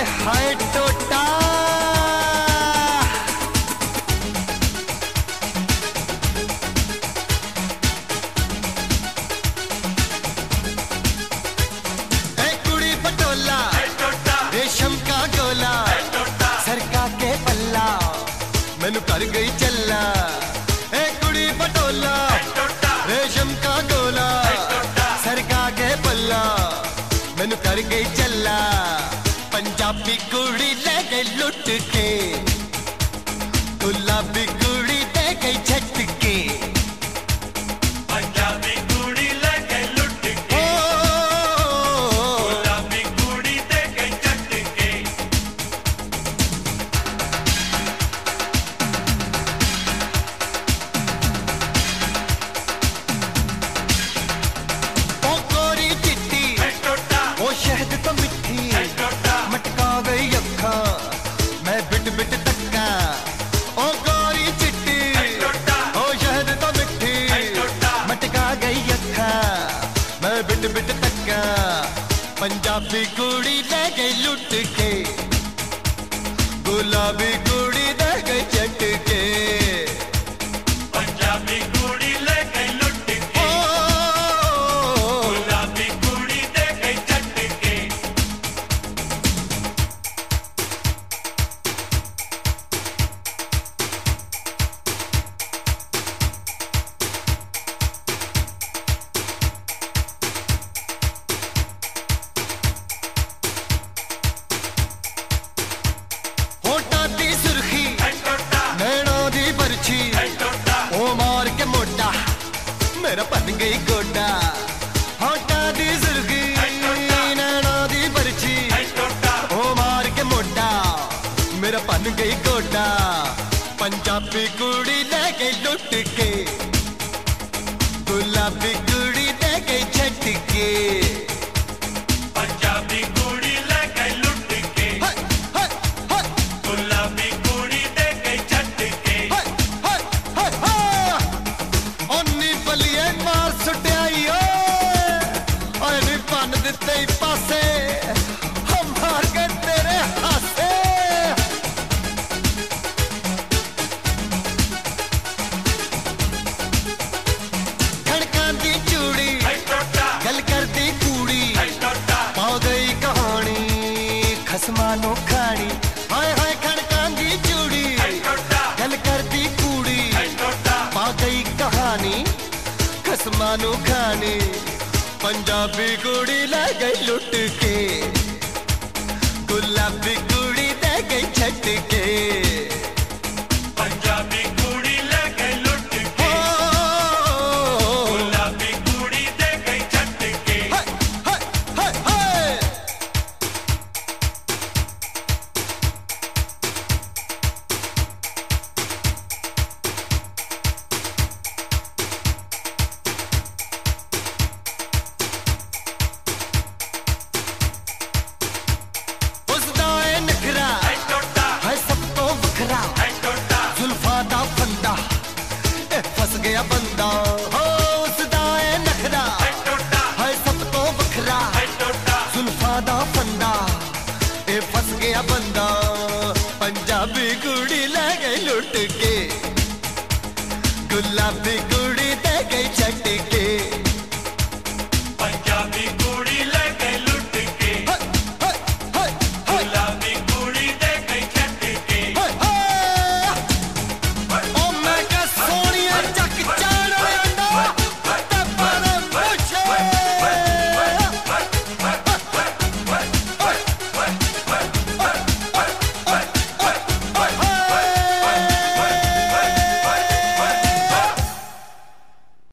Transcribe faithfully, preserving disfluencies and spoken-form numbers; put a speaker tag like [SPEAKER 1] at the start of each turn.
[SPEAKER 1] हाय टोटा रेशम का गोला सरका के पल्ला मैनू कर गई चल्ला ए कुड़ी पटोला रेशम का गोला सरका के पल्ला मैनू कर गई चल्ला पंजाबी कुड़ी ले गई लुट के गुलाबी कुड़ी ले गई झटके शहद तो मिठी मटका गई अखा मैं बिट बिट तक्का ओ गोरी चिट्टी ओ शहद तो मिठी मटका गई अखा मैं बिट बिट तक्का पंजाबी कुड़ी ले गई लुट के गुलाबी कुड़ी ले गई झटके पंजाबी कुड़ी ले गई लुट के गुलाबी कुड़ी ले गई झटके मेरा बन गई गोडा होटा दी सुर्गी नैना दी बरछी ओ मार के मोटा मेरा बन गई गोडा पंजाबी कुड़ी ले गई लुट के गुलाबी कुड़ी ले गई झटके पंजाबी कुड़ी ले गई लुट के गुलाबी कुड़ी ले गई झटके मार सुटियाई ओए नी पन दिते पासे हम मार के तेरे हासे खड़का दी चूड़ी गल कर दी कूड़ी पा गई कहानी खसमानो खानी हाय हाय खड़का दी चूड़ी गल कर दी कूड़ी पा गई कहानी खसमानो खानी पंजाबी कुड़ी ले गई लुट के गुलाबी कुड़ी ले गई झटके।